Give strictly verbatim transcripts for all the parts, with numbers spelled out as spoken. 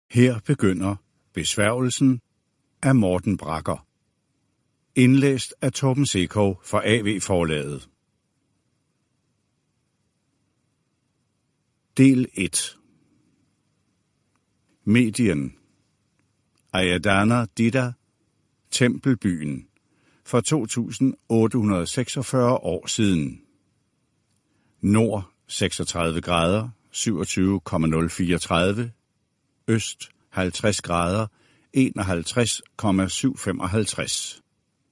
Her begynder Besværgelsen af Morten Bracher. Indlæst af Torben Sekov for A V-forlaget. Del et. Medien. Ayadana Dida, Tempelbyen, for to tusind otte hundrede seksogfyrre år siden. Nord seksogtredive grader, syvogtyve komma nul fireogtredive. Øst halvtreds grader, enoghalvtreds komma syv femoghalvtreds.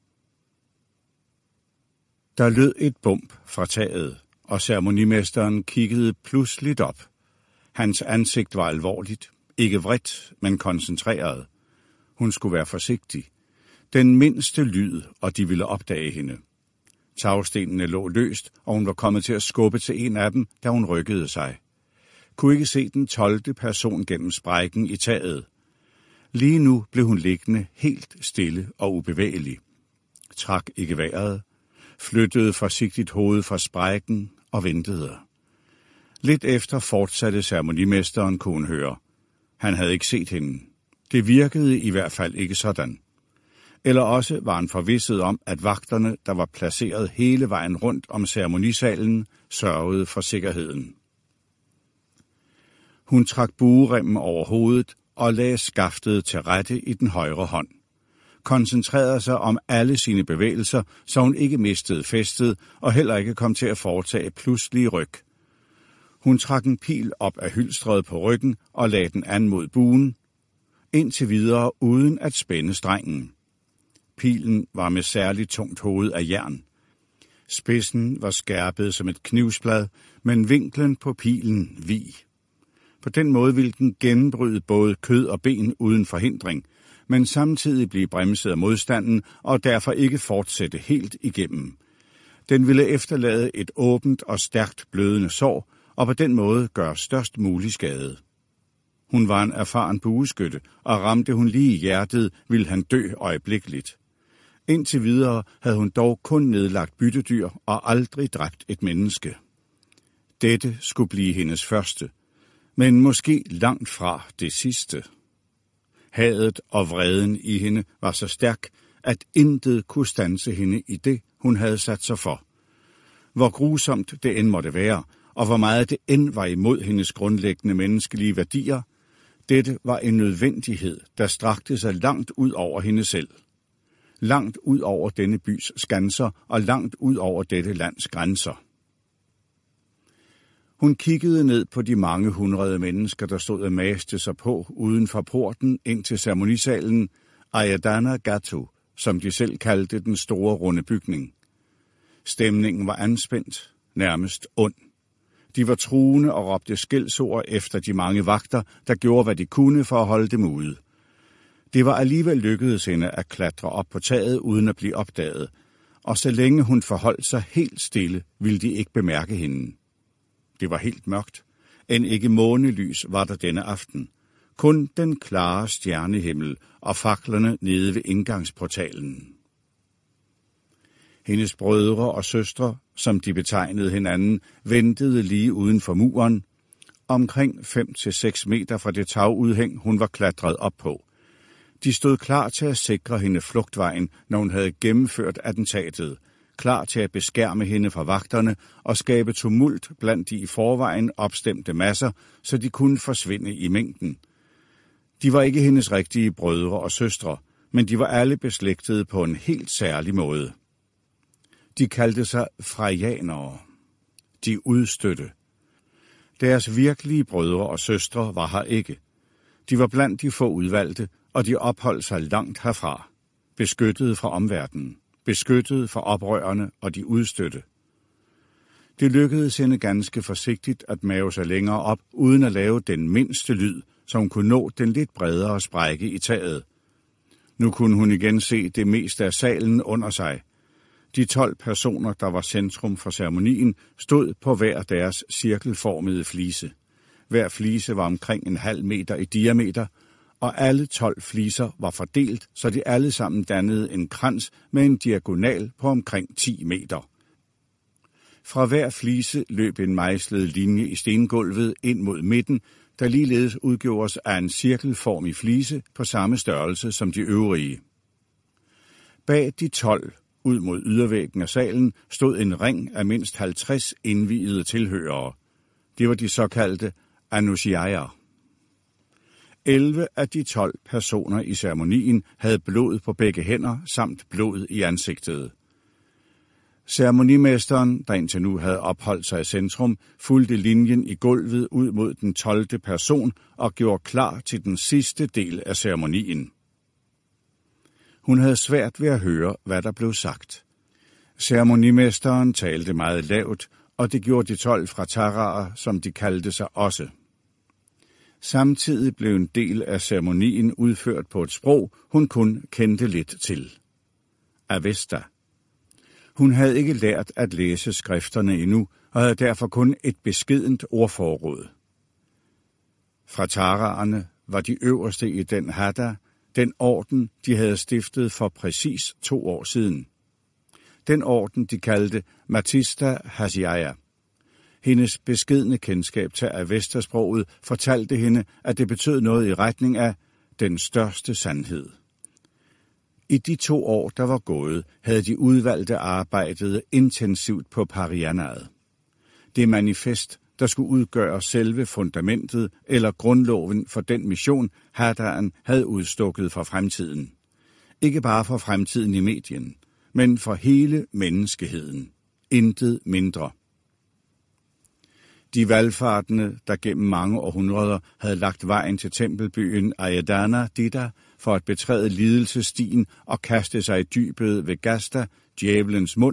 Der lød et bump fra taget, og ceremonimesteren kiggede pludseligt op. Hans ansigt var alvorligt, ikke vredt, men koncentreret. Hun skulle være forsigtig. Den mindste lyd, og de ville opdage hende. Tagstenene lå løst, og hun var kommet til at skubbe til en af dem, da hun rykkede sig. Kunne ikke se den tolvte person gennem sprækken i taget. Lige nu blev hun liggende helt stille og ubevægelig. Trak ikke vejret, flyttede forsigtigt hovedet fra sprækken og ventede. Lidt efter fortsatte ceremonimesteren, kunne hun høre. Han havde ikke set hende. Det virkede i hvert fald ikke sådan. Eller også var han forvisset om, at vagterne, der var placeret hele vejen rundt om ceremonisalen, sørgede for sikkerheden. Hun trak bueremmen over hovedet og lagde skaftet til rette i den højre hånd. Koncentrerede sig om alle sine bevægelser, så hun ikke mistede fæstet og heller ikke kom til at foretage pludselige ryg. Hun trak en pil op af hylstret på ryggen og lagde den an mod buen, indtil videre uden at spænde strengen. Pilen var med særligt tungt hoved af jern. Spidsen var skærpet som et knivsblad, men vinklen på pilen vid. På den måde ville den gennembryde både kød og ben uden forhindring, men samtidig blive bremset af modstanden og derfor ikke fortsætte helt igennem. Den ville efterlade et åbent og stærkt blødende sår, og på den måde gøre størst mulig skade. Hun var en erfaren bueskytte, og ramte hun lige i hjertet, ville han dø øjeblikkeligt. Indtil videre havde hun dog kun nedlagt byttedyr og aldrig dræbt et menneske. Dette skulle blive hendes første, men måske langt fra det sidste. Hadet og vreden i hende var så stærk, at intet kunne standse hende i det, hun havde sat sig for. Hvor grusomt det end måtte være, og hvor meget det end var imod hendes grundlæggende menneskelige værdier, dette var en nødvendighed, der strakte sig langt ud over hende selv. Langt ud over denne bys skanser og langt ud over dette lands grænser. Hun kiggede ned på de mange hundrede mennesker, der stod og maste sig på uden for porten ind til ceremonisalen Ayadana Gattu, som de selv kaldte den store runde bygning. Stemningen var anspændt, nærmest ond. De var truende og råbte skældsord efter de mange vagter, der gjorde, hvad de kunne for at holde dem ude. Det var alligevel lykkedes hende at klatre op på taget uden at blive opdaget, og så længe hun forholdt sig helt stille, ville de ikke bemærke hende. Det var helt mørkt. End ikke månelys var der denne aften. Kun den klare stjernehimmel og faklerne nede ved indgangsportalen. Hendes brødre og søstre, som de betegnede hinanden, ventede lige uden for muren, omkring fem til seks meter fra det tagudhæng, hun var klatret op på. De stod klar til at sikre hende flugtvejen, når hun havde gennemført attentatet, klar til at beskærme hende fra vagterne og skabe tumult blandt de i forvejen opstemte masser, så de kunne forsvinde i mængden. De var ikke hendes rigtige brødre og søstre, men de var alle beslægtede på en helt særlig måde. De kaldte sig frejanere. De udstødte. Deres virkelige brødre og søstre var her ikke. De var blandt de få udvalgte, og de opholdt sig langt herfra, beskyttet fra omverdenen, beskyttet fra oprørerne og de udstødte. Det lykkedes hende ganske forsigtigt at mave sig længere op, uden at lave den mindste lyd, så hun kunne nå den lidt bredere sprække i taget. Nu kunne hun igen se det meste af salen under sig. De tolv personer, der var centrum for ceremonien, stod på hver deres cirkelformede flise. Hver flise var omkring en halv meter i diameter, og alle tolv fliser var fordelt, så de alle sammen dannede en krans med en diagonal på omkring ti meter. Fra hver flise løb en mejslet linje i stengulvet ind mod midten, der ligeledes udgjordes af en cirkelformig flise på samme størrelse som de øvrige. Bag de tolv, ud mod ydervæggen af salen, stod en ring af mindst halvtreds indviede tilhørere. Det var de såkaldte anusiaer. Elleve af de tolv personer i ceremonien havde blod på begge hænder samt blod i ansigtet. Ceremonimesteren, der indtil nu havde opholdt sig i centrum, fulgte linjen i gulvet ud mod den tolvte person og gjorde klar til den sidste del af ceremonien. Hun havde svært ved at høre, hvad der blev sagt. Ceremonimesteren talte meget lavt, og det gjorde de tolv frataraer, som de kaldte sig også. Samtidig blev en del af ceremonien udført på et sprog, hun kun kendte lidt til. Avesta. Hun havde ikke lært at læse skrifterne endnu, og havde derfor kun et beskedent ordforråd. Frataraerne var de øverste i den hadda, den orden, de havde stiftet for præcis to år siden. Den orden, de kaldte Matista Hasiaya. Hendes beskedne kendskab til Avesta-sproget fortalte hende, at det betød noget i retning af den største sandhed. I de to år, der var gået, havde de udvalgte arbejdet intensivt på Parianaet. Det manifest, der skulle udgøre selve fundamentet eller grundloven for den mission, Haddaen havde udstukket for fremtiden. Ikke bare for fremtiden i medien, men for hele menneskeheden. Intet mindre. De valgfartende, der gennem mange århundreder havde lagt vejen til tempelbyen Ayadana Dida for at betræde lidelsesstien og kaste sig i dybet ved Gasta, djævelens mund,